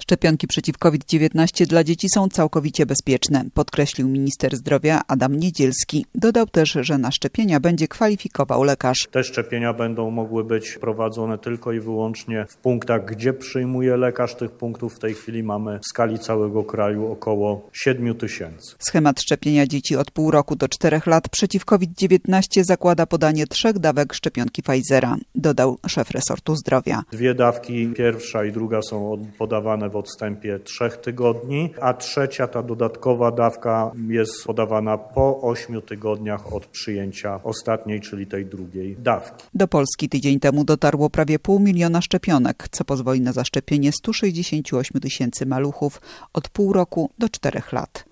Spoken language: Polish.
Szczepionki przeciw COVID-19 dla dzieci są całkowicie bezpieczne, podkreślił minister zdrowia Adam Niedzielski. Dodał też, że na szczepienia będzie kwalifikował lekarz. Te szczepienia będą mogły być prowadzone tylko i wyłącznie w punktach, gdzie przyjmuje lekarz. Tych punktów w tej chwili mamy w skali całego kraju około 7 000. Schemat szczepienia dzieci od pół roku do 4 lat przeciw COVID-19 zakłada podanie 3 dawek szczepionki Pfizera, dodał szef resortu zdrowia. 2 dawki, pierwsza i druga są podawane w odstępie 3 tygodni, a trzecia, ta dodatkowa dawka jest podawana po 8 tygodniach od przyjęcia ostatniej, czyli tej drugiej dawki. Do Polski tydzień temu dotarło prawie 500 000 szczepionek, co pozwoli na zaszczepienie 168 000 maluchów od pół roku do 4 lat.